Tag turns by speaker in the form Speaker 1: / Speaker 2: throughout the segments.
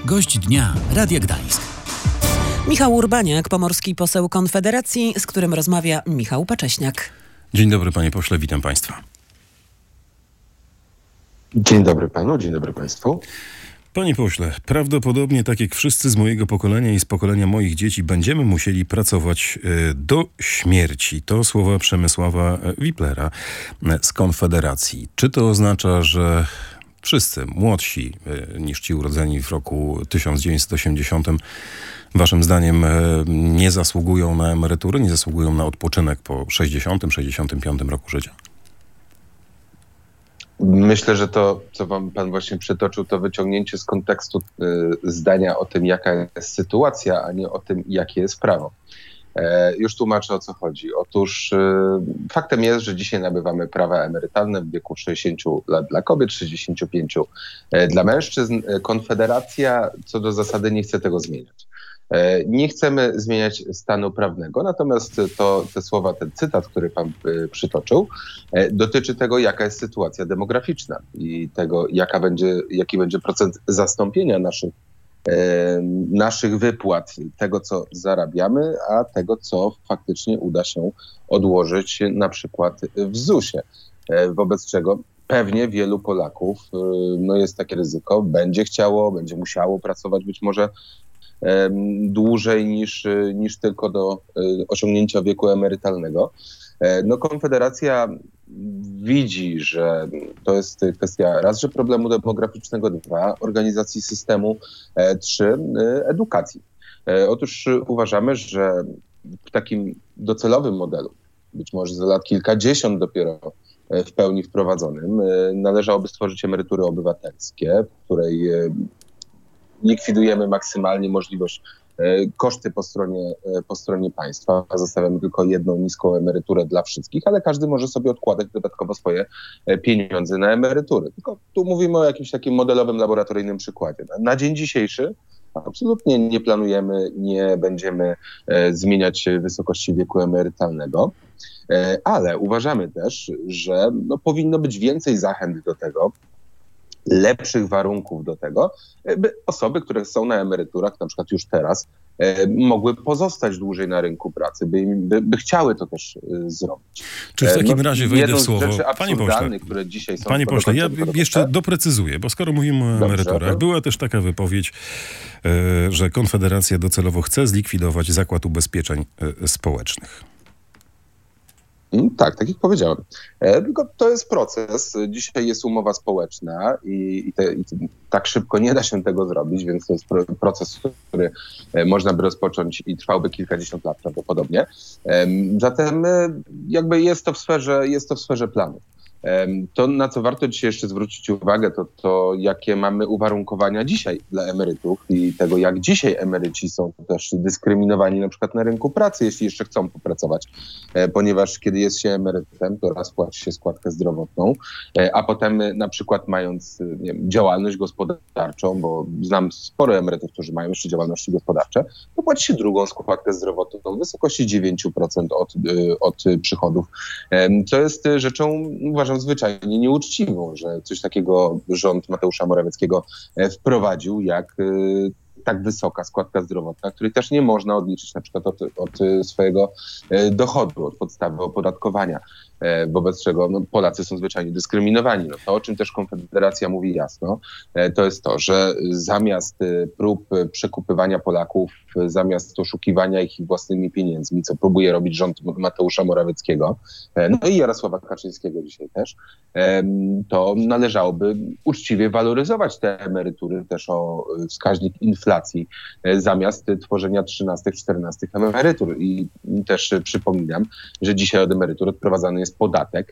Speaker 1: Gość dnia Radia Gdańsk.
Speaker 2: Michał Urbaniak, pomorski poseł Konfederacji, z którym rozmawia Michał Pacześniak.
Speaker 3: Dzień dobry, panie pośle, witam państwa.
Speaker 4: Dzień dobry panu, dzień dobry państwu.
Speaker 3: Panie pośle, prawdopodobnie tak jak wszyscy z mojego pokolenia i z pokolenia moich dzieci będziemy musieli pracować do śmierci. To słowa Przemysława Wiplera z Konfederacji. Czy to oznacza, że wszyscy młodsi niż ci urodzeni w roku 1980 waszym zdaniem nie zasługują na emeryturę, nie zasługują na odpoczynek po 60-65 roku życia?
Speaker 4: Myślę, że to, co pan właśnie przytoczył, to wyciągnięcie z kontekstu zdania o tym, jaka jest sytuacja, a nie o tym, jakie jest prawo. Już tłumaczę, o co chodzi. Otóż faktem jest, że dzisiaj nabywamy prawa emerytalne w wieku 60 lat dla kobiet, 65 dla mężczyzn. Konfederacja co do zasady nie chce tego zmieniać. Nie chcemy zmieniać stanu prawnego, natomiast te słowa, ten cytat, który pan przytoczył, dotyczy tego, jaka jest sytuacja demograficzna i tego, jaki będzie procent zastąpienia naszych wypłat, tego, co zarabiamy, a tego, co faktycznie uda się odłożyć na przykład w ZUS-ie. Wobec czego pewnie wielu Polaków, jest takie ryzyko, będzie musiało pracować być może dłużej niż tylko do osiągnięcia wieku emerytalnego. Konfederacja widzi, że to jest kwestia raz, że problemu demograficznego, dwa, organizacji systemu, trzy, edukacji. Otóż uważamy, że w takim docelowym modelu, być może za lat kilkadziesiąt dopiero w pełni wprowadzonym, należałoby stworzyć emerytury obywatelskie, w której likwidujemy maksymalnie możliwość koszty po stronie państwa. Zostawiamy tylko jedną niską emeryturę dla wszystkich, ale każdy może sobie odkładać dodatkowo swoje pieniądze na emerytury. Tylko tu mówimy o jakimś takim modelowym, laboratoryjnym przykładzie. Na dzień dzisiejszy absolutnie nie planujemy, nie będziemy zmieniać wysokości wieku emerytalnego, ale uważamy też, że powinno być więcej zachęt do tego, lepszych warunków do tego, by osoby, które są na emeryturach, na przykład już teraz, mogły pozostać dłużej na rynku pracy, by chciały to też zrobić.
Speaker 3: Czy w takim razie wejdę w słowo?
Speaker 4: Panie pośle, które dzisiaj są...
Speaker 3: Panie pośle, ja jeszcze doprecyzuję, bo skoro mówimy o emeryturach, była też taka wypowiedź, że Konfederacja docelowo chce zlikwidować Zakład Ubezpieczeń Społecznych.
Speaker 4: Tak jak powiedziałem. Tylko to jest proces. Dzisiaj jest umowa społeczna i tak szybko nie da się tego zrobić, więc to jest proces, który można by rozpocząć i trwałby kilkadziesiąt lat prawdopodobnie. Zatem jakby jest to w sferze planu. To, na co warto dzisiaj jeszcze zwrócić uwagę, to jakie mamy uwarunkowania dzisiaj dla emerytów i tego, jak dzisiaj emeryci są też dyskryminowani na przykład na rynku pracy, jeśli jeszcze chcą popracować, ponieważ kiedy jest się emerytem, to raz płaci się składkę zdrowotną, a potem na przykład mając działalność gospodarczą, bo znam sporo emerytów, którzy mają jeszcze działalności gospodarcze, to płaci się drugą składkę zdrowotną w wysokości 9% od przychodów, co jest rzeczą, uważam, zwyczajnie nieuczciwą, że coś takiego rząd Mateusza Morawieckiego wprowadził, jak tak wysoka składka zdrowotna, której też nie można odliczyć na przykład od swojego dochodu, od podstawy opodatkowania, wobec czego Polacy są zwyczajnie dyskryminowani. To, o czym też Konfederacja mówi jasno, to jest to, że zamiast prób przekupywania Polaków, zamiast oszukiwania ich własnymi pieniędzmi, co próbuje robić rząd Mateusza Morawieckiego, i Jarosława Kaczyńskiego dzisiaj też, to należałoby uczciwie waloryzować te emerytury też o wskaźnik inflacji, zamiast tworzenia 13, 14 emerytur. I też przypominam, że dzisiaj od emerytur odprowadzany jest podatek,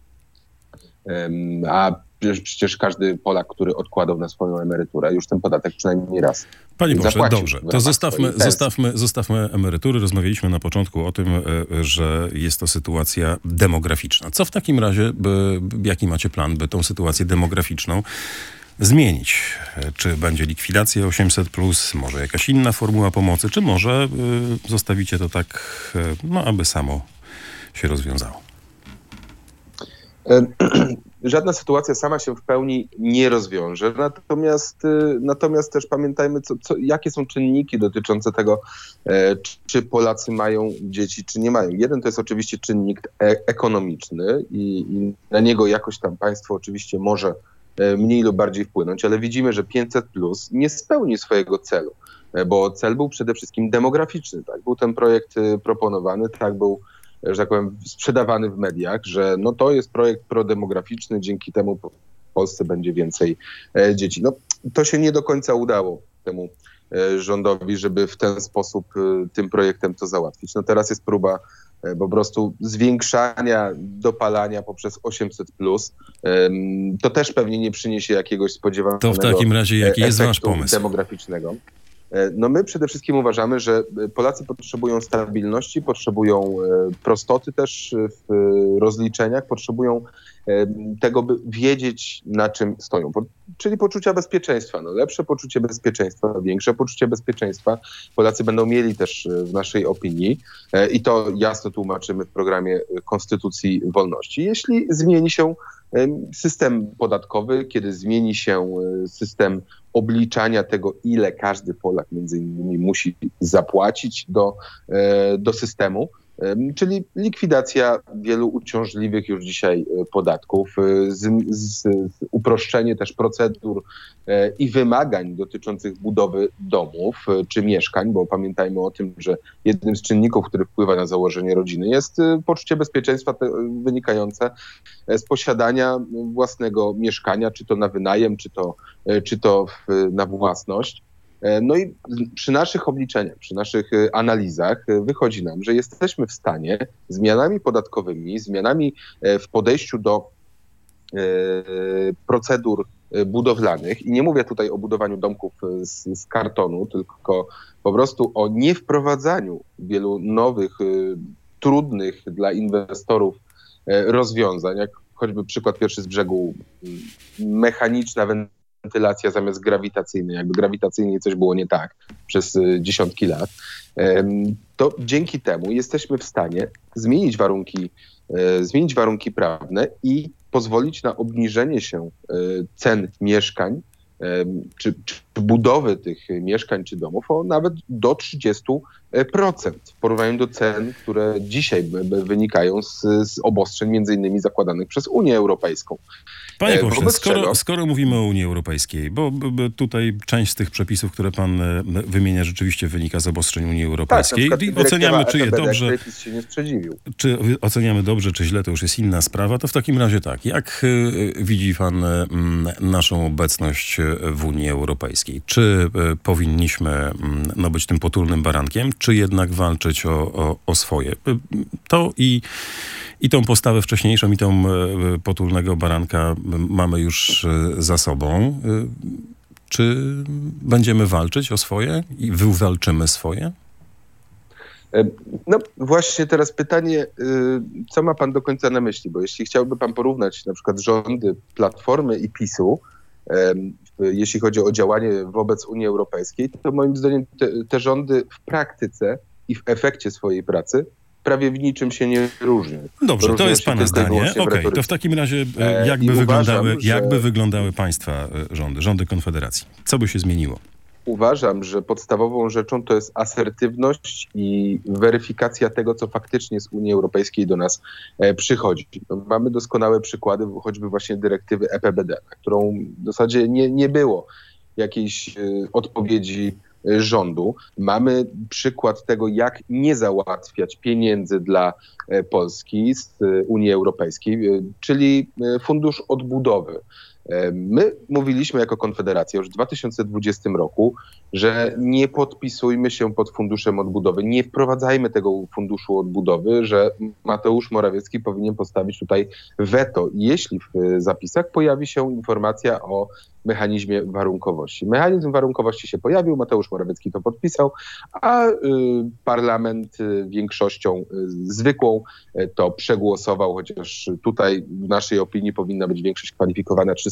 Speaker 4: a przecież każdy Polak, który odkładał na swoją emeryturę, już ten podatek przynajmniej raz
Speaker 3: Panie pośle,
Speaker 4: zapłacił.
Speaker 3: dobrze, to zostawmy emerytury. Rozmawialiśmy na początku o tym, że jest to sytuacja demograficzna. Co w takim razie, jaki macie plan, by tą sytuację demograficzną zmienić? Czy będzie likwidacja 800+, może jakaś inna formuła pomocy, czy może zostawicie to tak, aby samo się rozwiązało?
Speaker 4: żadna sytuacja sama się w pełni nie rozwiąże. Natomiast też pamiętajmy, jakie są czynniki dotyczące tego, czy Polacy mają dzieci, czy nie mają. Jeden to jest oczywiście czynnik ekonomiczny i na niego jakoś tam państwo oczywiście może mniej lub bardziej wpłynąć, ale widzimy, że 500+ nie spełni swojego celu, bo cel był przede wszystkim demograficzny. Tak? Był ten projekt proponowany, tak był, że tak powiem, sprzedawany w mediach, że no to jest projekt prodemograficzny, dzięki temu w Polsce będzie więcej dzieci. No, to się nie do końca udało temu rządowi, żeby w ten sposób tym projektem to załatwić. No teraz jest próba po prostu zwiększania dopalania poprzez 800+. To też pewnie nie przyniesie jakiegoś spodziewanego
Speaker 3: To w takim razie jaki jest wasz pomysł
Speaker 4: demograficznego. No my przede wszystkim uważamy, że Polacy potrzebują stabilności, potrzebują prostoty też w rozliczeniach, potrzebują tego, by wiedzieć, na czym stoją. Czyli poczucia bezpieczeństwa. No, lepsze poczucie bezpieczeństwa, większe poczucie bezpieczeństwa Polacy będą mieli też w naszej opinii i to jasno tłumaczymy w programie Konstytucji Wolności. Jeśli zmieni się system podatkowy, kiedy zmieni się system obliczania tego, ile każdy Polak między innymi musi zapłacić do systemu, czyli likwidacja wielu uciążliwych już dzisiaj podatków, uproszczenie też procedur i wymagań dotyczących budowy domów czy mieszkań, bo pamiętajmy o tym, że jednym z czynników, który wpływa na założenie rodziny, jest poczucie bezpieczeństwa wynikające z posiadania własnego mieszkania, czy to na wynajem, czy to na własność. No i przy naszych obliczeniach, przy naszych analizach wychodzi nam, że jesteśmy w stanie zmianami podatkowymi, zmianami w podejściu do procedur budowlanych, i nie mówię tutaj o budowaniu domków z kartonu, tylko po prostu o niewprowadzaniu wielu nowych, trudnych dla inwestorów rozwiązań, jak choćby przykład pierwszy z brzegu, mechaniczna wentylacja zamiast grawitacyjnej, jakby grawitacyjnie coś było nie tak przez dziesiątki lat, to dzięki temu jesteśmy w stanie zmienić warunki prawne i pozwolić na obniżenie się cen mieszkań, czy budowy tych mieszkań czy domów o nawet do 30% w porównaniu do cen, które dzisiaj wynikają z obostrzeń między innymi zakładanych przez Unię Europejską.
Speaker 3: Panie pośle, skoro mówimy o Unii Europejskiej, bo tutaj część z tych przepisów, które pan wymienia, rzeczywiście wynika z obostrzeń Unii Europejskiej.
Speaker 4: Tak,
Speaker 3: i oceniamy, czy je dobrze,
Speaker 4: się nie sprzeciwił.
Speaker 3: Czy oceniamy dobrze, czy źle, to już jest inna sprawa. To w takim razie tak, jak widzi pan naszą obecność w Unii Europejskiej? Czy powinniśmy być tym potulnym barankiem, czy jednak walczyć o swoje? To i tą postawę wcześniejszą, i tą potulnego baranka mamy już za sobą. Czy będziemy walczyć o swoje i wywalczymy swoje?
Speaker 4: No właśnie teraz pytanie, co ma pan do końca na myśli? Bo jeśli chciałby pan porównać na przykład rządy Platformy i PiS-u, jeśli chodzi o działanie wobec Unii Europejskiej, to moim zdaniem te rządy w praktyce i w efekcie swojej pracy prawie w niczym się nie różnią.
Speaker 3: Dobrze, to jest pana zdanie. Okej, to w takim razie jakby wyglądały państwa rządy Konfederacji? Co by się zmieniło?
Speaker 4: Uważam, że podstawową rzeczą to jest asertywność i weryfikacja tego, co faktycznie z Unii Europejskiej do nas przychodzi. Mamy doskonałe przykłady, choćby właśnie dyrektywy EPBD, na którą w zasadzie nie było jakiejś odpowiedzi rządu. Mamy przykład tego, jak nie załatwiać pieniędzy dla Polski z Unii Europejskiej, czyli Fundusz Odbudowy. My mówiliśmy jako Konfederacja już w 2020 roku, że nie podpisujmy się pod Funduszem Odbudowy, nie wprowadzajmy tego Funduszu Odbudowy, że Mateusz Morawiecki powinien postawić tutaj weto, jeśli w zapisach pojawi się informacja o mechanizmie warunkowości. Mechanizm warunkowości się pojawił, Mateusz Morawiecki to podpisał, a parlament większością zwykłą to przegłosował, chociaż tutaj w naszej opinii powinna być większość kwalifikowana 300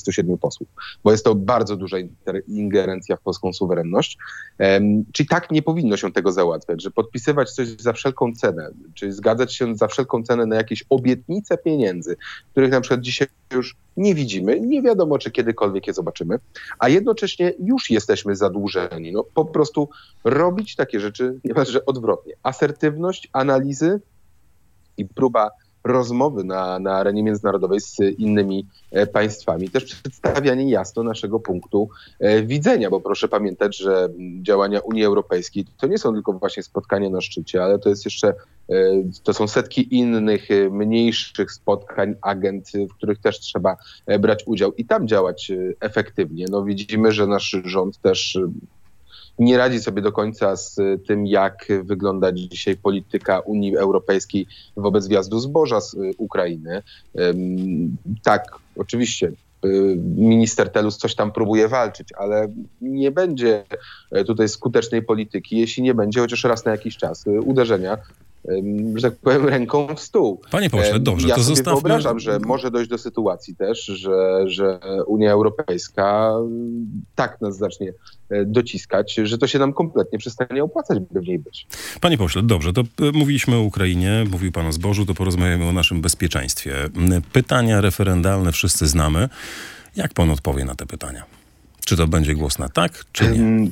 Speaker 4: 27 posłów, bo jest to bardzo duża ingerencja w polską suwerenność. Czyli tak nie powinno się tego załatwiać, że podpisywać coś za wszelką cenę, czyli zgadzać się za wszelką cenę na jakieś obietnice pieniędzy, których na przykład dzisiaj już nie widzimy, nie wiadomo, czy kiedykolwiek je zobaczymy, a jednocześnie już jesteśmy zadłużeni. No, po prostu robić takie rzeczy niemalże odwrotnie. Asertywność, analizy i próba rozmowy na arenie międzynarodowej z innymi państwami. Też przedstawianie jasno naszego punktu widzenia, bo proszę pamiętać, że działania Unii Europejskiej to nie są tylko właśnie spotkania na szczycie, ale to jest jeszcze, to są setki innych, mniejszych spotkań, agend, w których też trzeba brać udział i tam działać efektywnie. No widzimy, że nasz rząd też nie radzi sobie do końca z tym, jak wygląda dzisiaj polityka Unii Europejskiej wobec wjazdu zboża z Ukrainy. Tak, oczywiście minister Telus coś tam próbuje walczyć, ale nie będzie tutaj skutecznej polityki, jeśli nie będzie chociaż raz na jakiś czas uderzenia, że tak powiem, ręką w stół.
Speaker 3: Panie pośle, dobrze,
Speaker 4: ja
Speaker 3: to
Speaker 4: sobie
Speaker 3: zostawmy.
Speaker 4: wyobrażam, że może dojść do sytuacji też, że Unia Europejska tak nas zacznie dociskać, że to się nam kompletnie przestanie opłacać, by w niej być.
Speaker 3: Panie pośle, dobrze, to mówiliśmy o Ukrainie, mówił pan o zbożu, to porozmawiamy o naszym bezpieczeństwie. Pytania referendalne wszyscy znamy. Jak pan odpowie na te pytania? Czy to będzie głos na tak, czy nie?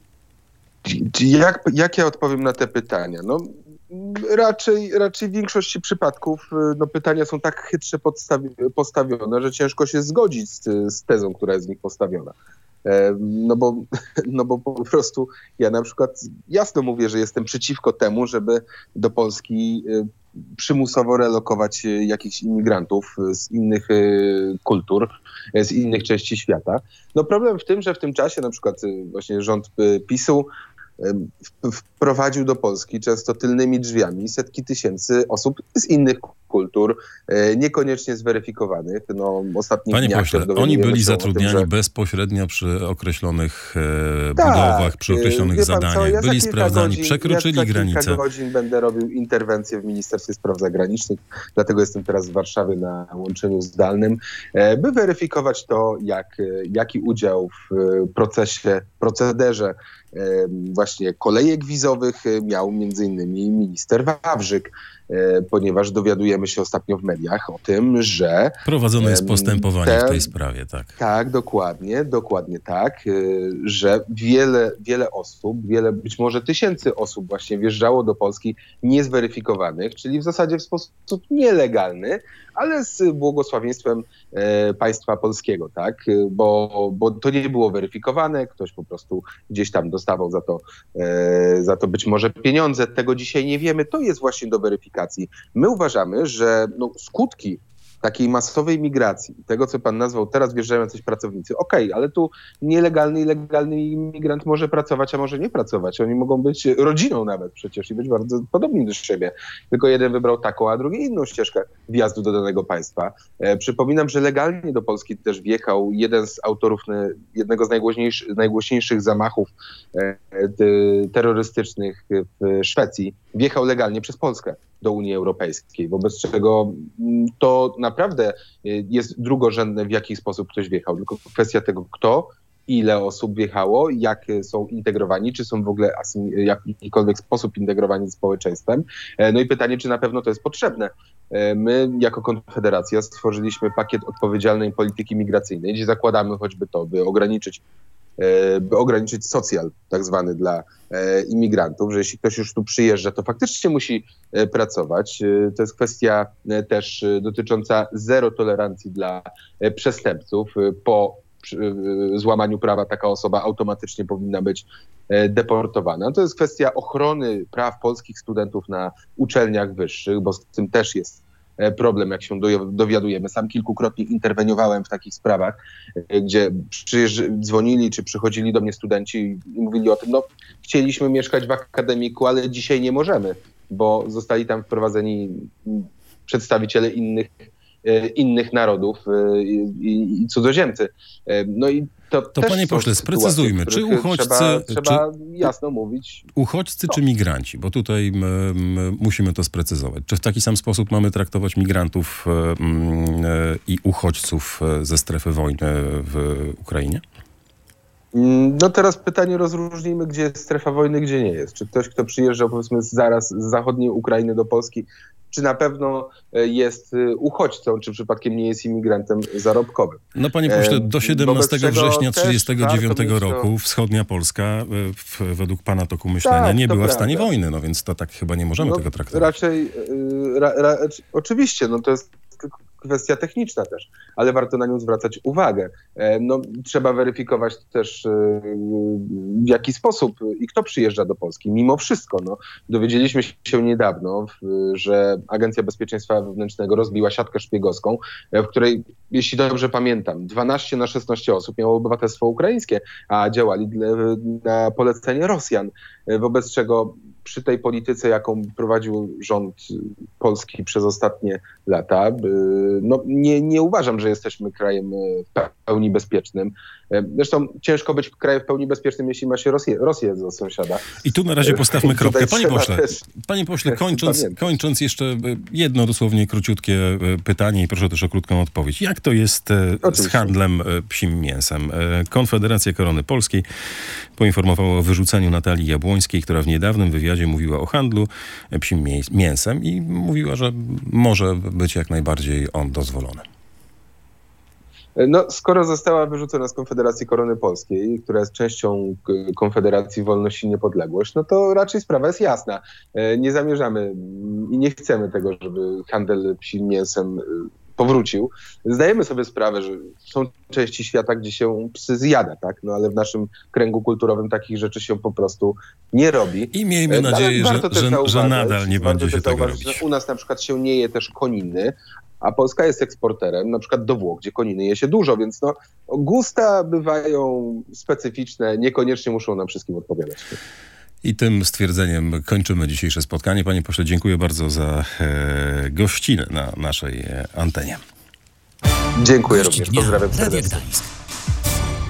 Speaker 4: Jak ja odpowiem na te pytania? No, raczej w większości przypadków pytania są tak chytrze postawione, że ciężko się zgodzić z tezą, która jest z nich postawiona. No bo po prostu ja na przykład jasno mówię, że jestem przeciwko temu, żeby do Polski przymusowo relokować jakichś imigrantów z innych kultur, z innych części świata. No problem w tym, że w tym czasie na przykład właśnie rząd PiS-u wprowadził do Polski często tylnymi drzwiami setki tysięcy osób z innych kultur, niekoniecznie zweryfikowanych. No,
Speaker 3: Panie pośle, oni byli zatrudniani bezpośrednio przy określonych budowach, przy określonych zadaniach, byli sprawdzani, przekroczyli granicę.
Speaker 4: Kilka godzin będę robił interwencję w Ministerstwie Spraw Zagranicznych, dlatego jestem teraz w Warszawie na łączeniu zdalnym, by weryfikować to, jaki udział w procederze właśnie kolejek wizowych miał między innymi minister Wawrzyk, ponieważ dowiadujemy się ostatnio w mediach o tym, że
Speaker 3: prowadzone jest postępowanie w tej sprawie, tak.
Speaker 4: Tak, dokładnie tak, że wiele osób, być może tysięcy osób właśnie wjeżdżało do Polski niezweryfikowanych, czyli w zasadzie w sposób nielegalny, ale z błogosławieństwem państwa polskiego, tak, bo to nie było weryfikowane, ktoś po prostu gdzieś tam dostawał za to być może pieniądze, tego dzisiaj nie wiemy, to jest właśnie do weryfikacji. My uważamy, że skutki takiej masowej migracji, tego co pan nazwał, teraz wjeżdżają jacyś pracownicy, okej, ale tu nielegalny i legalny imigrant może pracować, a może nie pracować. Oni mogą być rodziną nawet przecież i być bardzo podobni do siebie. Tylko jeden wybrał taką, a drugi inną ścieżkę wjazdu do danego państwa. Przypominam, że legalnie do Polski też wjechał jeden z autorów jednego z najgłośniejszych zamachów terrorystycznych w Szwecji. Wjechał legalnie przez Polskę do Unii Europejskiej, wobec czego to naprawdę jest drugorzędne, w jaki sposób ktoś wjechał. Tylko kwestia tego, kto, ile osób wjechało, jak są integrowani, czy są w ogóle w jakikolwiek sposób integrowani ze społeczeństwem. No i pytanie, czy na pewno to jest potrzebne. My jako Konfederacja stworzyliśmy pakiet odpowiedzialnej polityki migracyjnej, gdzie zakładamy choćby to, by ograniczyć socjal tak zwany dla imigrantów, że jeśli ktoś już tu przyjeżdża, to faktycznie musi pracować. To jest kwestia też dotycząca zero tolerancji dla przestępców. Po złamaniu prawa taka osoba automatycznie powinna być deportowana. To jest kwestia ochrony praw polskich studentów na uczelniach wyższych, bo z tym też jest problem, jak się dowiadujemy. Sam kilkukrotnie interweniowałem w takich sprawach, gdzie dzwonili czy przychodzili do mnie studenci i mówili o tym, chcieliśmy mieszkać w akademiku, ale dzisiaj nie możemy, bo zostali tam wprowadzeni przedstawiciele innych innych narodów i cudzoziemcy. No i to
Speaker 3: panie pośle, sprecyzujmy, czy uchodźcy...
Speaker 4: Trzeba jasno mówić.
Speaker 3: Uchodźcy czy migranci? Bo tutaj musimy to sprecyzować. Czy w taki sam sposób mamy traktować migrantów i uchodźców ze strefy wojny w Ukrainie?
Speaker 4: No teraz pytanie rozróżnijmy, gdzie jest strefa wojny, gdzie nie jest. Czy ktoś, kto przyjeżdżał powiedzmy zaraz z zachodniej Ukrainy do Polski, czy na pewno jest uchodźcą, czy przypadkiem nie jest imigrantem zarobkowym.
Speaker 3: No panie pośle, do 17 września 1939 roku wschodnia Polska według pana toku myślenia nie była w stanie wojny, no więc to tak chyba nie możemy tego traktować.
Speaker 4: Raczej, oczywiście, no to jest kwestia techniczna też, ale warto na nią zwracać uwagę. No, trzeba weryfikować też w jaki sposób i kto przyjeżdża do Polski. Mimo wszystko, no, dowiedzieliśmy się niedawno, że Agencja Bezpieczeństwa Wewnętrznego rozbiła siatkę szpiegowską, w której, jeśli dobrze pamiętam, 12 na 16 osób miało obywatelstwo ukraińskie, a działali na polecenie Rosjan, wobec czego przy tej polityce, jaką prowadził rząd polski przez ostatnie lata, no nie uważam, że jesteśmy krajem w pełni bezpiecznym. Zresztą ciężko być krajem w pełni bezpiecznym, jeśli ma się Rosję za sąsiada.
Speaker 3: I tu na razie postawmy kropkę. Panie pośle, kończąc jeszcze jedno dosłownie króciutkie pytanie i proszę też o krótką odpowiedź. Jak to jest z handlem psim mięsem? Konfederacja Korony Polskiej poinformowała o wyrzuceniu Natalii Jabłońskiej, która w niedawnym wywiadzie mówiła o handlu psim mięsem i mówiła, że może być jak najbardziej on dozwolony.
Speaker 4: No, skoro została wyrzucona z Konfederacji Korony Polskiej, która jest częścią Konfederacji Wolność i Niepodległość, no to raczej sprawa jest jasna. Nie zamierzamy i nie chcemy tego, żeby handel psim mięsem powrócił. Zdajemy sobie sprawę, że są części świata, gdzie się psy zjada, tak? No ale w naszym kręgu kulturowym takich rzeczy się po prostu nie robi.
Speaker 3: I miejmy nadzieję, że nadal nie będzie się tego robić.
Speaker 4: Że u nas na przykład się nie je też koniny, a Polska jest eksporterem na przykład do Włoch, gdzie koniny je się dużo, więc no gusta bywają specyficzne, niekoniecznie muszą nam wszystkim odpowiadać.
Speaker 3: I tym stwierdzeniem kończymy dzisiejsze spotkanie. Panie pośle, dziękuję bardzo za gościnę na naszej antenie.
Speaker 4: Dziękuję również. Pozdrawiam serdecznie.